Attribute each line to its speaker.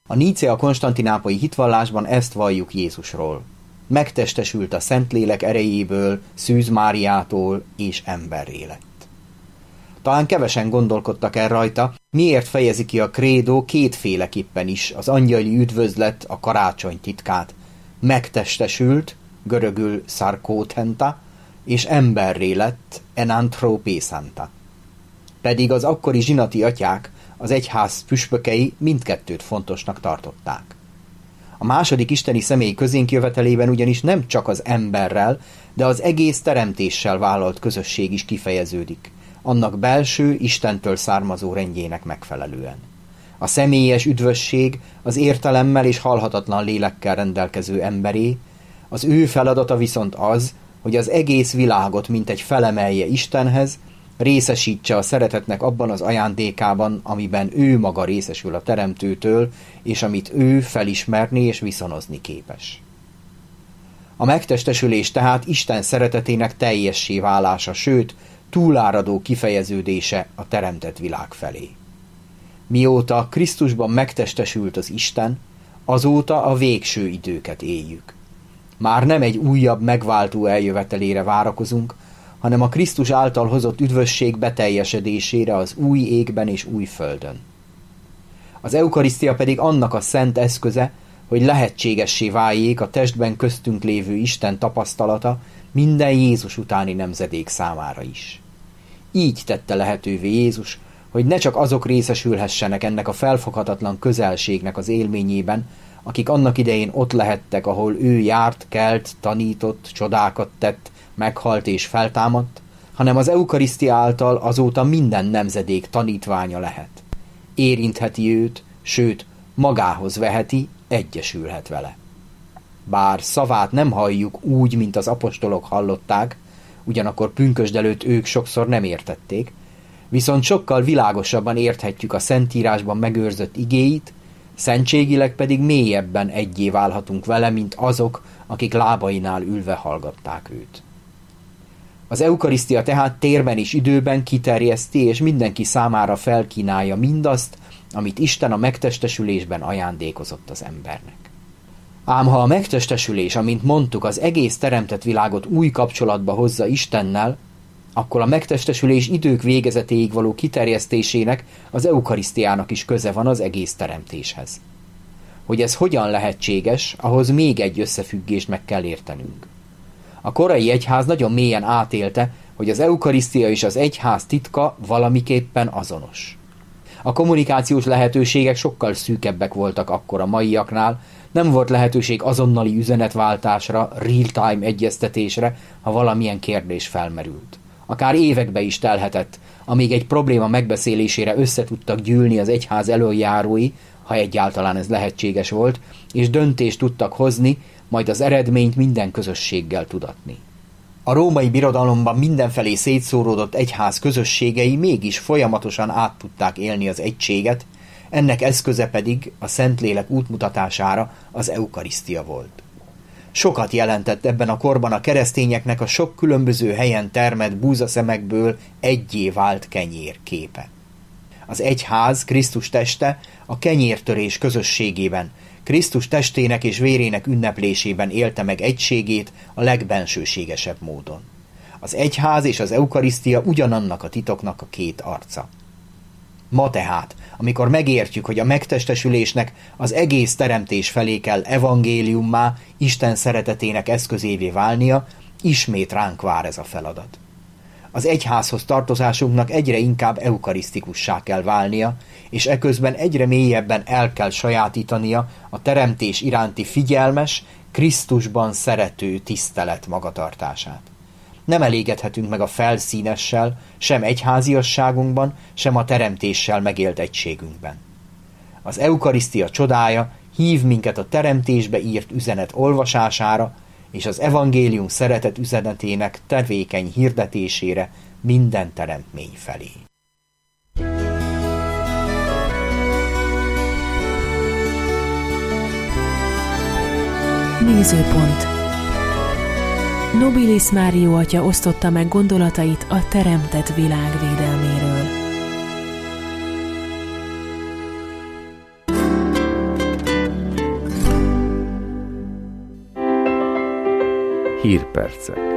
Speaker 1: A Nícea-konstantinápolyi hitvallásban ezt valljuk Jézusról. Megtestesült a Szentlélek erejéből, Szűz Máriától, és emberré lett. Talán kevesen gondolkodtak el rajta, miért fejezi ki a krédó kétféleképpen is az angyali üdvözlet, a karácsony titkát. Megtestesült, görögül szarkóthenta, és emberré lett, enanthropészanta. Pedig az akkori zsinati atyák, az egyház püspökei mindkettőt fontosnak tartották. A második isteni személy közénkjövetelében ugyanis nem csak az emberrel, de az egész teremtéssel vállalt közösség is kifejeződik, annak belső, Istentől származó rendjének megfelelően. A személyes üdvösség az értelemmel és halhatatlan lélekkel rendelkező emberé, az ő feladata viszont az, hogy az egész világot mintegy felemelje Istenhez, részesítse a szeretetnek abban az ajándékában, amiben ő maga részesül a Teremtőtől, és amit ő felismerni és viszonozni képes. A megtestesülés tehát Isten szeretetének teljessé válása, sőt, túláradó kifejeződése a teremtett világ felé. Mióta Krisztusban megtestesült az Isten, azóta a végső időket éljük. Már nem egy újabb megváltó eljövetelére várakozunk, hanem a Krisztus által hozott üdvösség beteljesedésére az új égben és új földön. Az eukarisztia pedig annak a szent eszköze, hogy lehetségessé váljék a testben köztünk lévő Isten tapasztalata minden Jézus utáni nemzedék számára is. Így tette lehetővé Jézus, hogy ne csak azok részesülhessenek ennek a felfoghatatlan közelségnek az élményében, akik annak idején ott lehettek, ahol ő járt, kelt, tanított, csodákat tett, meghalt és feltámadt, hanem az eukarisztia által azóta minden nemzedék tanítványa lehet. Érintheti őt, sőt, magához veheti, egyesülhet vele. Bár szavát nem halljuk úgy, mint az apostolok hallották, ugyanakkor pünkösd előtt ők sokszor nem értették, viszont sokkal világosabban érthetjük a Szentírásban megőrzött igéit, szentségileg pedig mélyebben egyé válhatunk vele, mint azok, akik lábainál ülve hallgatták őt. Az eukarisztia tehát térben és időben kiterjeszti és mindenki számára felkínálja mindazt, amit Isten a megtestesülésben ajándékozott az embernek. Ám ha a megtestesülés, amint mondtuk, az egész teremtett világot új kapcsolatba hozza Istennel, akkor a megtestesülés idők végezetéig való kiterjesztésének, az eukarisztiának is köze van az egész teremtéshez. Hogy ez hogyan lehetséges, ahhoz még egy összefüggést meg kell értenünk. A korai egyház nagyon mélyen átélte, hogy az eukarisztia és az egyház titka valamiképpen azonos. A kommunikációs lehetőségek sokkal szűkebbek voltak akkor a maiaknál, nem volt lehetőség azonnali üzenetváltásra, real-time egyeztetésre, ha valamilyen kérdés felmerült. Akár évekbe is telhetett, amíg egy probléma megbeszélésére összetudtak gyűlni az egyház elöljárói, ha egyáltalán ez lehetséges volt, és döntést tudtak hozni, majd az eredményt minden közösséggel tudatni. A római birodalomban mindenfelé szétszóródott egyház közösségei mégis folyamatosan át tudták élni az egységet, ennek eszköze pedig a Szentlélek útmutatására az eukarisztia volt. Sokat jelentett ebben a korban a keresztényeknek a sok különböző helyen termett búzaszemekből egyé vált kenyér képe. Az egyház, Krisztus teste a kenyértörés közösségében, Krisztus testének és vérének ünneplésében élte meg egységét a legbensőségesebb módon. Az egyház és az eukarisztia ugyanannak a titoknak a két arca. Ma tehát, amikor megértjük, hogy a megtestesülésnek az egész teremtés felé kell evangéliummá, Isten szeretetének eszközévé válnia, ismét ránk vár ez a feladat. Az egyházhoz tartozásunknak egyre inkább eukarisztikussá kell válnia, és eközben egyre mélyebben el kell sajátítania a teremtés iránti figyelmes, Krisztusban szerető tisztelet magatartását. Nem elégedhetünk meg a felszínessel, sem egyháziasságunkban, sem a teremtéssel megélt egységünkben. Az eukarisztia csodája hív minket a teremtésbe írt üzenet olvasására, és az evangélium szeretet üzenetének tevékeny hirdetésére minden teremtmény felé.
Speaker 2: Nézőpont. Nobilis Mário atya osztotta meg gondolatait a teremtett világ védelméről.
Speaker 3: Hírpercek.